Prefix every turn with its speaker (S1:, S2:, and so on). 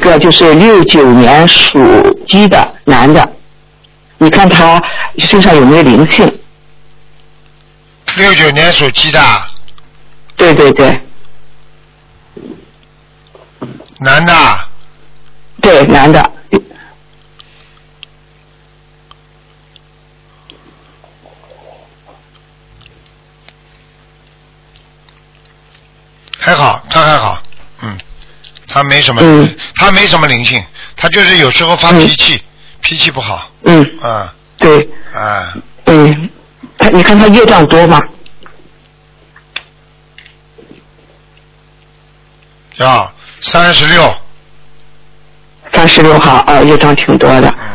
S1: 个就是69年属鸡的男的，你看他身上有没有灵性
S2: ？69年属鸡的。
S1: 对对对。
S2: 男的。
S1: 对，男的。
S2: 还好，他还好，他没什么，他没什么灵性，他就是有时候发脾气，脾气不好。
S1: 对。你看他业障多吗？
S2: 要36。
S1: 36号，业障挺多的。